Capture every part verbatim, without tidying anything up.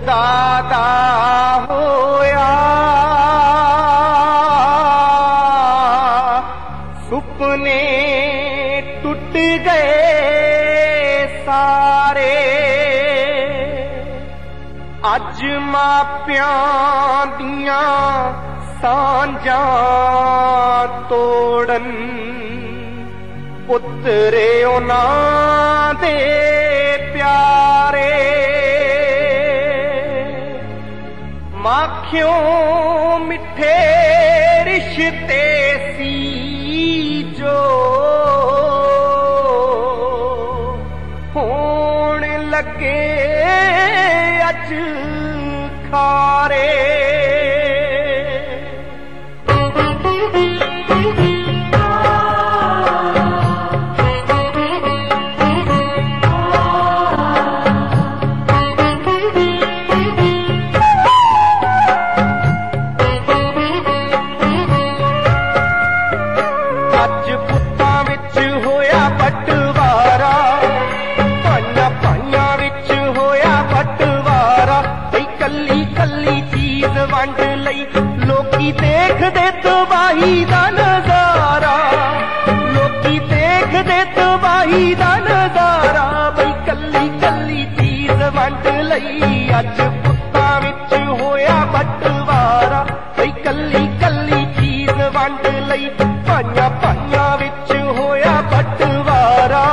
खुदा दा होया सुपने टुट गए सारे अज मापियां दियां सांझां तोड़न पुत्रे उन्हां दे प्यारे माखियों मिठे रिश्ते सी जो होण लगे अज खारे वंड लई लोकी देखदे तबाही दा नजारा लोकी देखदे तबाही दा नजारा बई कल्ली कल्ली चीज वंड लई अज पुत्तां विच होया बटवारा बई कल्ली कल्ली चीज वंड लई भाइयां भाइयां विच होया बटवारा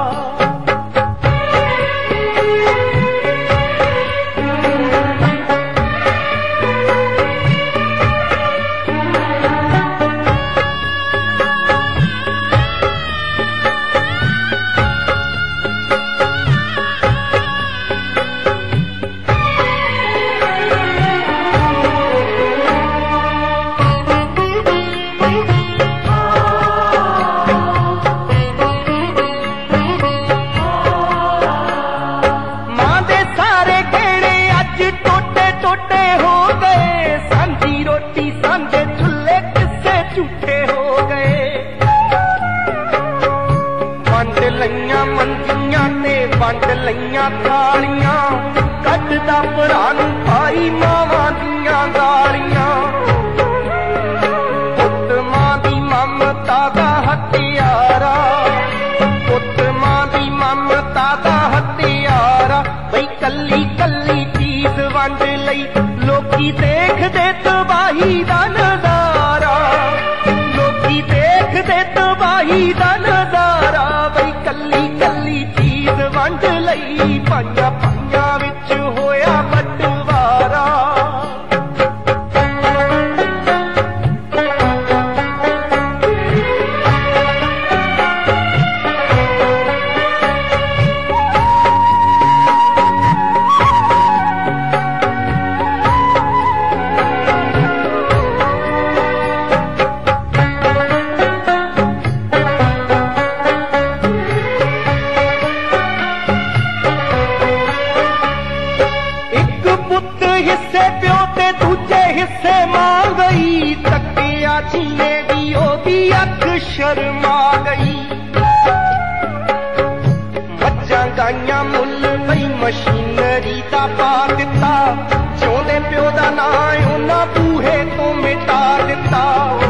वंड लईयां थालियां कटदा भरा नूं पाई मावां दियां गालियां पुत्त मां दी ममता दा हथियारा पुत्त मां दी ममता दा हथियारा बई कल्ली कल्ली चीज वंड लई लोकी देखदे तबाही दा नजारा लोकी देखदे तबाही दा नजारा बई कल्ली कल्ली चीज वंड लई भाइयां भाइयां विच होया बटवारा हिस्से प्यो ते दूजे हिस्से मां गई तकिया जीने दी ओदी अख शर्मा गई मज्जां गाइयां मुल गई मशीनरी दा पा दिता जिउंदे प्यो दा नां उन्हां बूहे तो मिटा दिता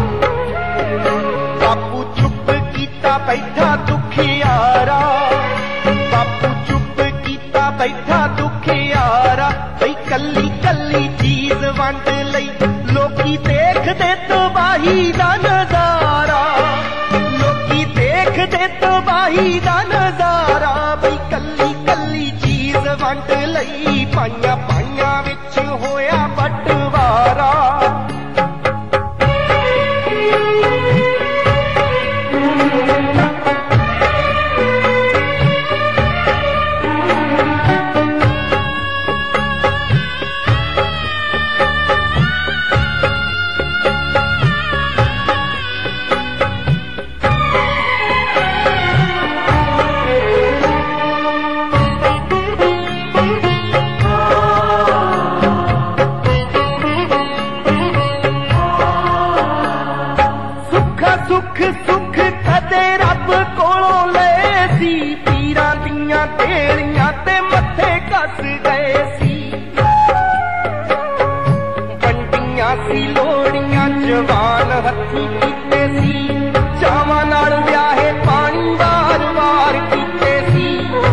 बापू चुप कीता बैठा दुखियारा बापू चुप कीता बैठा दुखियारा बई कल्ली कल्ली चीज वंड लई लोकी देखदे तबाही दा नजारा लोकी देखदे तबाही दा नजारा बई कल्ली कल्ली चीज वंड लई भाइयां भाइयां विच होया बटवारा ਅਸੀਂ ਕੀਤੇ ਸੀ, ਚਾਵਾਂ ਨਾਲ ਵਿਆਹੇ ਪਾਣੀ ਵਾਰ ਵਾਰ ਕੀਤੇ ਸੀ।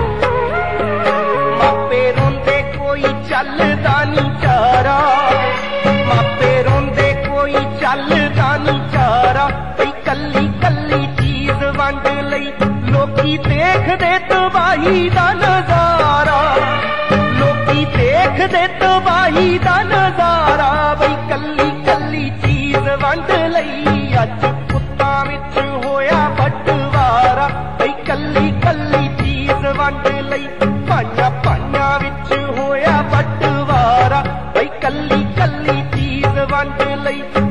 ਮਾਪੇ ਰੋਂਦੇ ਕੋਈ ਚੱਲਦਾ ਨੀ ਚਾਰਾ, ਮਾਪੇ ਰੋਂਦੇ ਕੋਈ ਚੱਲਦਾ ਨੀ ਚਾਰਾ। ਬਈ ਕੱਲੀ ਕੱਲੀ ਚੀਜ਼ ਵੰਡ ਲਈ ਲੋਕੀ ਦੇਖਦੇ ਤਬਾਹੀ ਦਾ ਨਜ਼ਾਰਾ, ਲੋਕੀ ਦੇਖਦੇ ਤਬਾਹੀ ਦਾ ਨਜ਼ਾਰਾ। ਬਈ ਕੱਲੀ ਕੱਲੀ ਚੀਜ਼ ਵੰਡ ਲਈ ਅੱਜ ਪੁੱਤਾਂ ਵਿੱਚ ਹੋਇਆ ਬਟਵਾਰਾ। ਬਈ ਕੱਲੀ ਕੱਲੀ ਚੀਜ਼ ਵੰਡ ਲਈ ਭਾਈਆਂ ਭਾਈਆਂ ਵਿੱਚ ਹੋਇਆ ਬਟਵਾਰਾ। ਬਈ ਕੱਲੀ ਕੱਲੀ ਚੀਜ਼ ਵੰਡ ਲਈ